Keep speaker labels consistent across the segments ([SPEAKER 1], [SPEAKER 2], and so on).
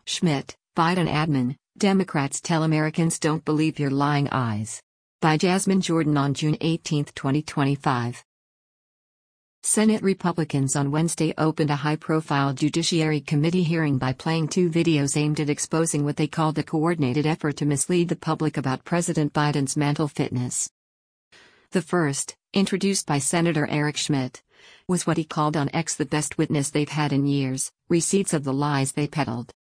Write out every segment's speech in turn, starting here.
[SPEAKER 1] Schmidt, Biden admin, Democrats tell Americans don't believe your lying eyes. By Jasmine Jordan on June 18, 2025. Senate Republicans on Wednesday opened a high-profile Judiciary Committee hearing by playing two videos aimed at exposing what they called a coordinated effort to mislead the public about President Biden's mental fitness. The first, introduced by Senator Eric Schmidt, was what he called on X the best witness they've had in years, receipts of the lies they peddled.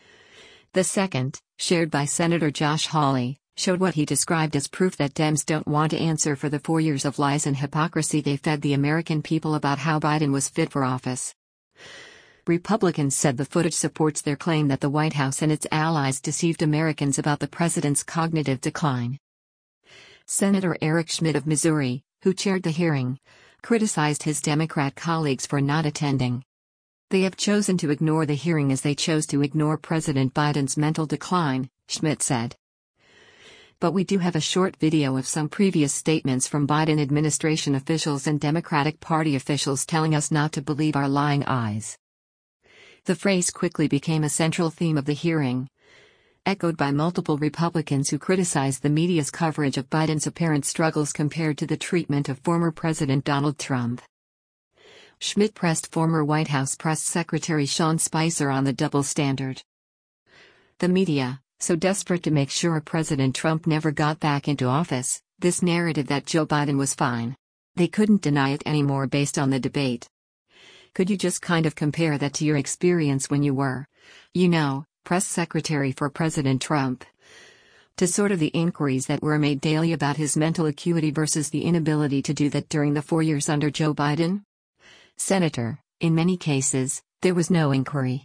[SPEAKER 1] The second, shared by Senator Josh Hawley, showed what he described as proof that Dems don't want to answer for the 4 years of lies and hypocrisy they fed the American people about how Biden was fit for office. Republicans said the footage supports their claim that the White House and its allies deceived Americans about the president's cognitive decline. Senator Eric Schmidt of Missouri, who chaired the hearing, criticized his Democrat colleagues for not attending. They have chosen to ignore the hearing as they chose to ignore President Biden's mental decline, Schmidt said. But we do have a short video of some previous statements from Biden administration officials and Democratic Party officials telling us not to believe our lying eyes. The phrase quickly became a central theme of the hearing, echoed by multiple Republicans who criticized the media's coverage of Biden's apparent struggles compared to the treatment of former President Donald Trump. Schmidt pressed former White House Press Secretary Sean Spicer on the double standard. The media, so desperate to make sure President Trump never got back into office, this narrative that Joe Biden was fine. They couldn't deny it anymore based on the debate. Could you just kind of compare that to your experience when you were, press secretary for President Trump? To sort of the inquiries that were made daily about his mental acuity versus the inability to do that during the 4 years under Joe Biden? Senator, in many cases, there was no inquiry.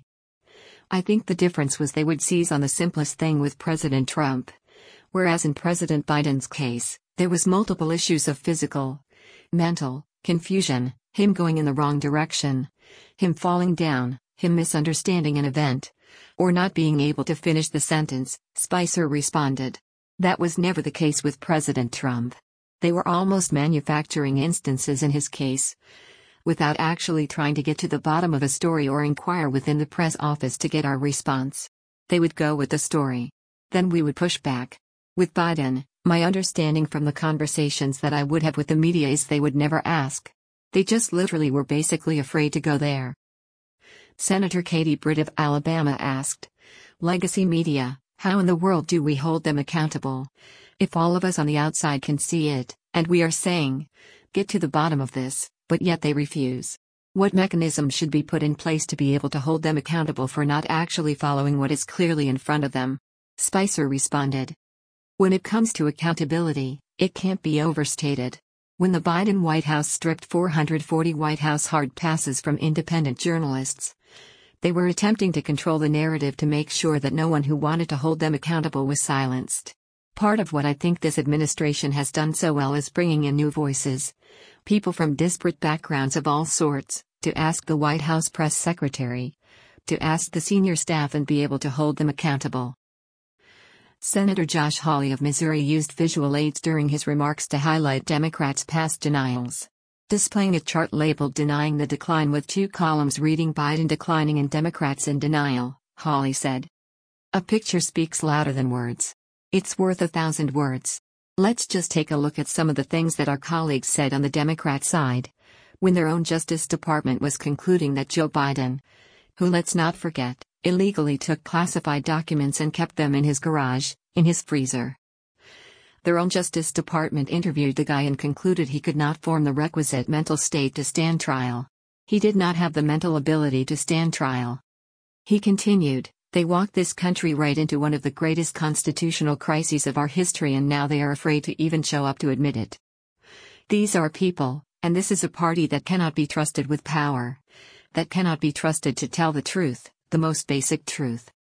[SPEAKER 1] I think the difference was they would seize on the simplest thing with President Trump. Whereas in President Biden's case, there was multiple issues of physical, mental, confusion, him going in the wrong direction, him falling down, him misunderstanding an event, or not being able to finish the sentence, Spicer responded. That was never the case with President Trump. They were almost manufacturing instances in his case, without actually trying to get to the bottom of a story or inquire within the press office to get our response. They would go with the story. Then we would push back. With Biden, my understanding from the conversations that I would have with the media is they would never ask. They just literally were basically afraid to go there. Senator Katie Britt of Alabama asked, "Legacy media, how in the world do we hold them accountable? If all of us on the outside can see it, and we are saying, get to the bottom of this, but yet they refuse. What mechanism should be put in place to be able to hold them accountable for not actually following what is clearly in front of them?" Spicer responded. When it comes to accountability, it can't be overstated. When the Biden White House stripped 440 White House hard passes from independent journalists, they were attempting to control the narrative to make sure that no one who wanted to hold them accountable was silenced. Part of what I think this administration has done so well is bringing in new voices, people from disparate backgrounds of all sorts, to ask the White House press secretary, to ask the senior staff and be able to hold them accountable. Senator Josh Hawley of Missouri used visual aids during his remarks to highlight Democrats' past denials. Displaying a chart labeled "Denying the Decline" with 2 columns reading "Biden declining" and "Democrats in denial," Hawley said. A picture speaks louder than words. It's worth 1,000 words. Let's just take a look at some of the things that our colleagues said on the Democrat side, when their own Justice Department was concluding that Joe Biden, who, let's not forget, illegally took classified documents and kept them in his garage, in his freezer. Their own Justice Department interviewed the guy and concluded he could not form the requisite mental state to stand trial. He did not have the mental ability to stand trial. He continued, "They walked this country right into one of the greatest constitutional crises of our history, and now they are afraid to even show up to admit it. These are people, and this is a party that cannot be trusted with power, that cannot be trusted to tell the truth, the most basic truth.